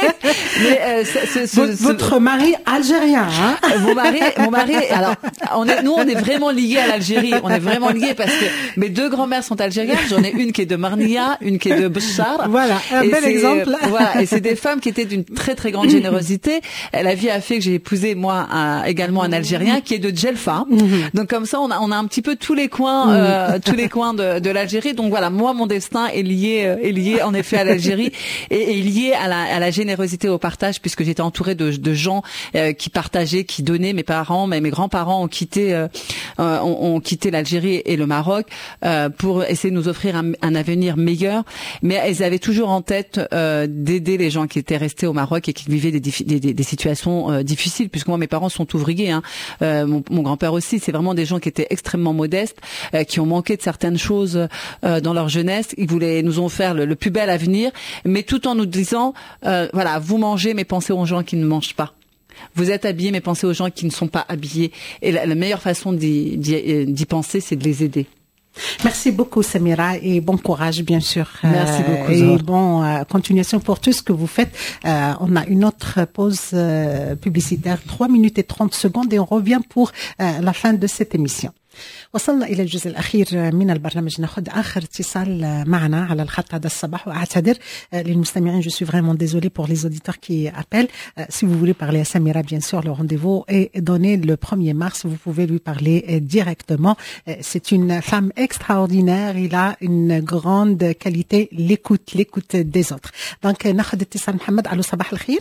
Mais euh, ce, ce, votre, ce, votre mari algérien, hein. Mon mari, mon mari. Alors, on est, nous, on est vraiment liés à l'Algérie. On est vraiment liés parce que mes deux grands-mères sont algériennes. J'en ai une qui est de Marnia, une qui est de Bchar. Voilà, un et bel exemple. Voilà, et c'est des femmes qui étaient d'une très très grande générosité. La vie a fait que j'ai épousé moi un, également un Algérien qui est de Djelfa. Donc comme ça, on a on a un petit peu tous les coins, euh, tous les coins de, de l'Algérie. Donc voilà, moi mon destin est lié est lié en effet à l'Algérie et est lié à la à la générosité, au partage, puisque j'étais entourée de de gens euh, qui partageaient, qui donnaient. Mes parents, mais mes grands-parents ont quitté euh, euh, ont, ont quitté l'Algérie et le Maroc euh, pour essayer de nous offrir un, un avenir meilleur. Mais ils avaient toujours en tête euh, d'aider les gens qui étaient restés au Maroc et qui vivaient des, des, des, des situations euh, difficiles. Puisque moi, mes parents sont ouvriers, hein. euh, mon, mon grand-père aussi. C'est vraiment des gens qui étaient extrêmement modestes, euh, qui ont manqué de certaines choses euh, dans leur jeunesse. Ils voulaient, nous ont offert le, le plus bel avenir, mais tout en nous disant, euh, voilà, vous mangez, mais pensez aux gens qui ne mangent pas. Vous êtes habillés, mais pensez aux gens qui ne sont pas habillés. Et la, la meilleure façon d'y, d'y, d'y penser, c'est de les aider. Merci beaucoup Samira et bon courage bien sûr. Merci beaucoup. Euh, et bon euh, continuation pour tout ce que vous faites. Euh, on a une autre pause euh, publicitaire, trois minutes et trente secondes et on revient pour euh, la fin de cette émission. وصلنا إلى الجزء الأخير من البرنامج. ناخذ آخر اتصال معنا على الخط هذا الصباح وأعتذر للمستمعين. Je suis vraiment désolée pour les auditeurs qui appellent. Si vous voulez parler à Samira, bien sûr, le rendez-vous est donné le premier mars. Vous pouvez lui parler directement. C'est une femme extraordinaire. Il a une grande qualité, l'écoute, l'écoute des autres. Donc ناخذ اتصال محمد. Allô, صباح الخير.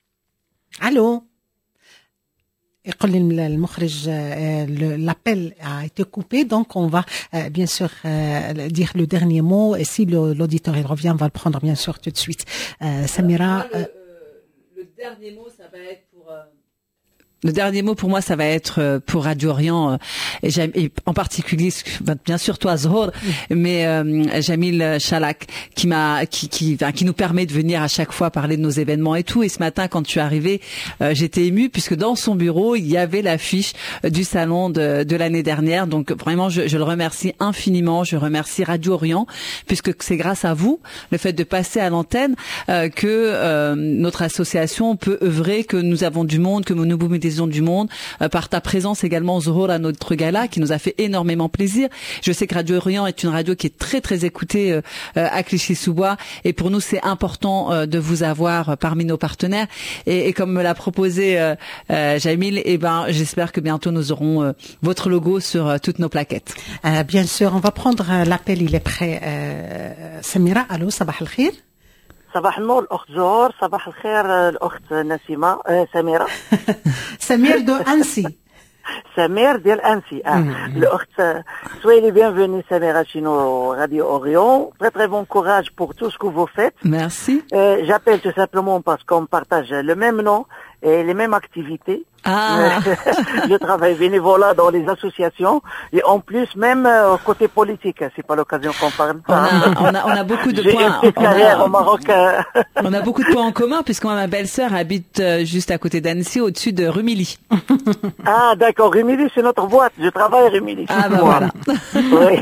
Allô. يقول لي المخرج l'appel a été coupé, donc on va euh, bien sûr euh, dire le dernier mot et si le, l'auditeur il revient, on va le prendre bien sûr tout de suite. Euh, Samira, le, euh, le dernier mot, ça va être pour euh... Le dernier mot pour moi, ça va être pour Radio Orient et, et en particulier, bien sûr toi Zohor, mais euh, Jamil Chalak qui m'a, qui, qui, enfin, qui nous permet de venir à chaque fois parler de nos événements et tout. Et ce matin, quand tu es arrivé, euh, j'étais émue puisque dans son bureau il y avait l'affiche du salon de, de l'année dernière. Donc vraiment, je, je le remercie infiniment. Je remercie Radio Orient puisque c'est grâce à vous, le fait de passer à l'antenne, euh, que euh, notre association peut œuvrer, que nous avons du monde, que nous nous du monde, euh, par ta présence également Zohor à notre gala qui nous a fait énormément plaisir. Je sais que Radio Orient est une radio qui est très très écoutée euh, à Clichy-sous-Bois et pour nous c'est important euh, de vous avoir euh, parmi nos partenaires et, et comme me l'a proposé euh, euh, Jamil, et ben j'espère que bientôt nous aurons euh, votre logo sur euh, toutes nos plaquettes. Euh, bien sûr, on va prendre euh, l'appel, il est prêt. Euh, Samira, allô, صباح الخير. صباح النور الأخت زهور. صباح الخير الأخت نسيمة. آه سميرة. سمير دو أنسي. سمير ديال أنسي. آه. الأخت soyez les bienvenus Samira chez nous Radio Orient. Très très bon courage pour tout ce que vous faites. Merci. Euh, j'appelle tout simplement parce qu'on partage le même nom et les mêmes activités. Ah. Je travaille bénévolat dans les associations et en plus même euh, côté politique. C'est pas l'occasion qu'on parle. On a, on a, on a beaucoup de J'ai points. Une petite on carrière a, au Maroc. Euh... On a beaucoup de points en commun puisque moi, ma belle-sœur habite euh, juste à côté d'Annecy, au-dessus de Rumilly. Ah d'accord, Rumilly c'est notre boîte. Je travaille à Rumilly. Ah bah voilà. Oui.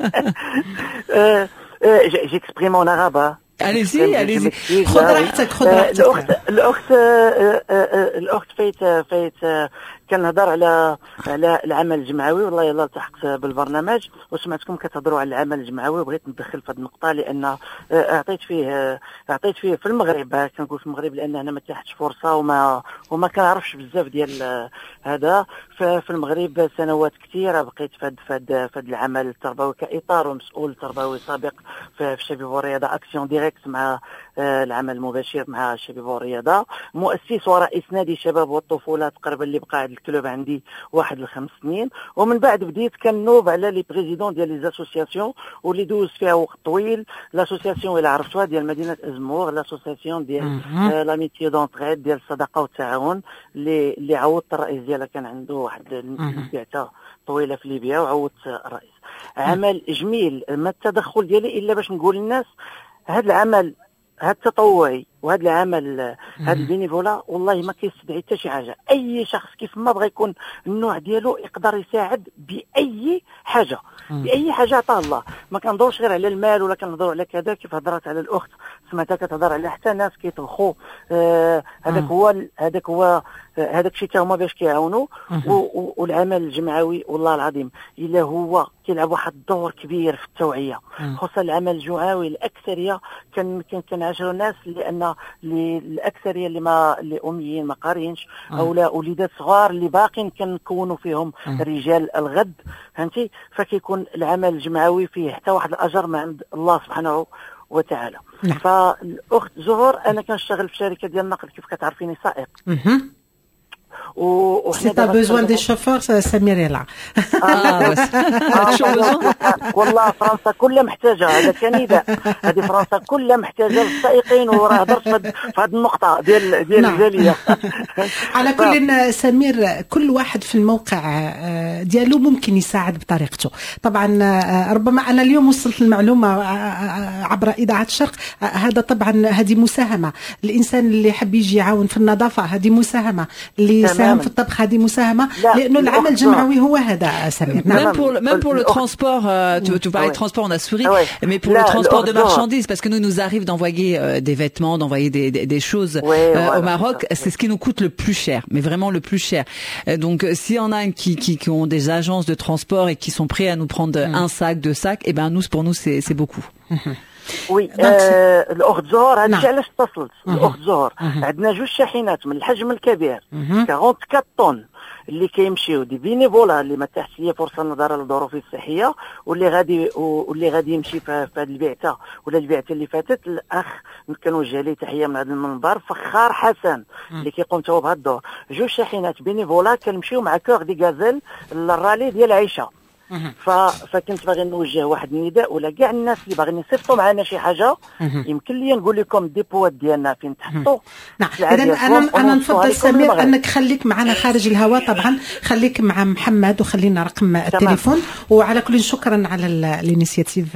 euh, euh, j'exprime en arabe. Hein. Allez-y, allez-y. خذ راحتك خذ راحتك. الأخت الأخت الأخت فايت فايت كنهضر على على العمل الجمعوي. والله يلا التحقت بالبرنامج وسمعتكم كتهضروا على العمل الجمعوي، وبغيت ندخل في هذه النقطه لان اعطيت فيه اعطيت فيه في المغرب، كنقول في المغرب لان هنا ما تاحتش فرصه وما وما كنعرفش بزاف ديال هذا. ففي المغرب سنوات كثيره بقيت في هذا في هذا العمل التربوي كاطار ومسؤول تربوي سابق في الشباب والرياضه، اكسيون ديريكت مع العمل المباشر مع الشباب والرياضه، مؤسس ورئيس نادي الشباب والطفوله تقريبا اللي بقى هذا الكلوب عندي واحد لخمس سنين. ومن بعد بديت كنوب على لي بريزيدون ديال لي زاسوسياسيون واللي دوز فيها وقت طويل. لاسوسياسيون اللي عرفتوها ديال مدينه ازمور، لاسوسياسيون ديال لاميتي دونتريد ديال الصداقه والتعاون اللي اللي عوضت الرئيس ديالها، كان عنده واحد البعثه طويله في ليبيا وعوضت الرئيس. عمل جميل، ما التدخل ديالي الا باش نقول للناس هذا العمل هذا التطوعي وهذا العمل هذا البينيفولا والله ما كيستدعي حتى شي حاجه. اي شخص كيف ما بغى يكون النوع ديالو يقدر يساعد باي حاجه باي حاجه عطاه الله. ما كنهضروش غير على المال ولا كنهضروا على كذا، كيف هضرات على الاخت سمعتها كتهضر على حتى ناس كيطبخوا. آه هذاك هو هذاك هو هذاك شي تا هما باش كيعاونوا. والعمل الجمعوي والله العظيم الا هو كيلعب واحد الدور كبير في التوعيه، خصوصا العمل الجمعوي. الاكثريه كان كنعاشروا الناس لان الاكثريه اللي ما اللي اميين ما قارينش او لا وليدات صغار اللي باقين كنكونوا فيهم رجال الغد، فهمتي. فكيكون العمل الجمعوي فيه حتى واحد الاجر من عند الله سبحانه وتعالى. نعم. فالاخت زهور انا كنشتغل في شركه ديال النقل كيف كتعرفيني سائق. و si tu as besoin des chauffeurs, سمير يلا. والله فرنسا كلها محتاجه، هذا كان نداء. هذه فرنسا كلها محتاجه للسائقين، وراه هضرت في هذه النقطه ديال ديال الجاليه. على كل سمير كل واحد في الموقع ديالو ممكن يساعد بطريقته. طبعا ربما انا اليوم وصلت المعلومه عبر اذاعه الشرق، هذا طبعا هذه مساهمه. الانسان اللي يحب يجي يعاون في النظافه هذه مساهمه، اللي يساهم في الطبخ هذه مساهمه، لانه العمل الجمعوي هو هذا سمير. Même pour, même pour le transport, euh, tu, tu parlais de transport, on a souri, mais pour le transport de marchandises, parce que nous, il nous arrive d'envoyer euh, des vêtements, d'envoyer des, des, des choses euh, au Maroc, c'est ce qui nous coûte le plus cher, mais vraiment le plus cher. Euh, donc, s'il y en a qui, qui, qui ont des agences de transport et qui sont prêts à nous prendre mm. un sac, deux sacs, et ben nous, pour nous, c'est, c'est beaucoup. Mm-hmm. وي آه الاخت زهور هذا علاش اتصلت. الاخت زهور عندنا جوج شاحنات من الحجم الكبير أربعة وأربعين طن اللي كيمشيو دي بينيفولا اللي ما تحتش ليا فرصه نظرا للظروف الصحيه، واللي غادي واللي غادي يمشي في هذه البعثه ولا البعثه اللي فاتت. الاخ كنوجه ليه تحيه من هذا المنبر، فخار حسن اللي كيقوم تو بهذا الدور. جوج شاحنات بينيفولا كنمشيو مع كور دي غازيل للرالي ديال عيشه. ف... فكنت باغي نوجه واحد النداء ولا كاع الناس اللي باغيين يصيفطوا معنا شي حاجه، يمكن لي نقول لكم الديبوات ديالنا فين تحطوا. نعم اذا انا انا نفضل سمير انك خليك معنا خارج الهواء، طبعا خليك مع محمد وخلينا رقم التليفون. وعلى كل شكرا على الانيشيتيف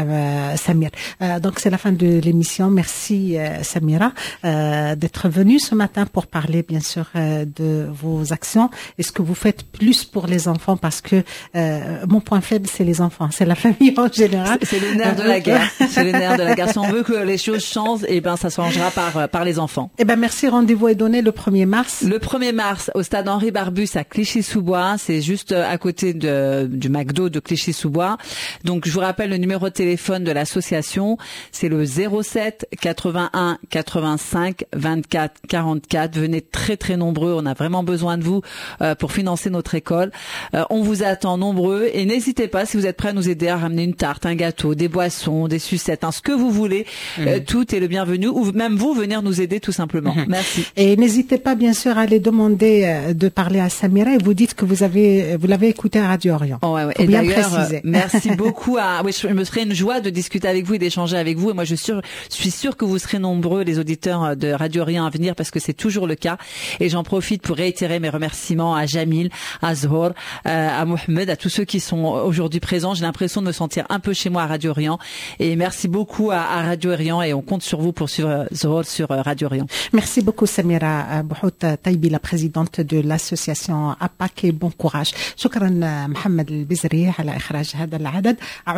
سمير. Donc c'est la fin de l'émission. Merci Samira d'être venue ce matin pour parler bien sûr de vos actions et ce que vous faites plus pour les enfants, parce que mon point faible, c'est les enfants, c'est la famille en général. C'est le nerf de la guerre. C'est le nerf de la guerre. Si on veut que les choses changent, eh ben, ça se changera par, par les enfants. Eh ben, merci. Rendez-vous est donné le premier mars. Le premier mars, au stade Henri Barbus à Clichy-sous-Bois. C'est juste à côté de, du McDo de Clichy-sous-Bois. Donc, je vous rappelle le numéro de téléphone de l'association. C'est le zéro sept quatre-vingt-un quatre-vingt-cinq vingt-quatre quarante-quatre. Venez très, très nombreux. On a vraiment besoin de vous euh, pour financer notre école. Euh, on vous attend nombreux. Et n'hésitez pas, si vous êtes prêts à nous aider à ramener une tarte, un gâteau, des boissons, des sucettes, hein, ce que vous voulez, mmh. euh, tout est le bienvenu, ou même vous venir nous aider tout simplement. Mmh. Merci. Et n'hésitez pas bien sûr à aller demander euh, de parler à Samira, et vous dites que vous avez vous l'avez écouté à Radio Orient. Oh, ouais, ouais. Et bien préciser. Euh, merci beaucoup. À, oui, je me serait une joie de discuter avec vous et d'échanger avec vous. Et moi, je suis sûre, je suis sûre que vous serez nombreux, les auditeurs de Radio Orient, à venir, parce que c'est toujours le cas. Et j'en profite pour réitérer mes remerciements à Jamil, à Zhor, euh, à Mohamed, à tous ceux qui sont aujourd'hui présents. J'ai l'impression de me sentir un peu chez moi à Radio Orient. Et merci beaucoup à, à Radio Orient, et on compte sur vous pour suivre Zohor sur Radio Orient. Merci beaucoup Samira Bouhout Taibi, la présidente de l'association A P A C, et bon courage. شكرا محمد البزري على إخراج هذا العدد.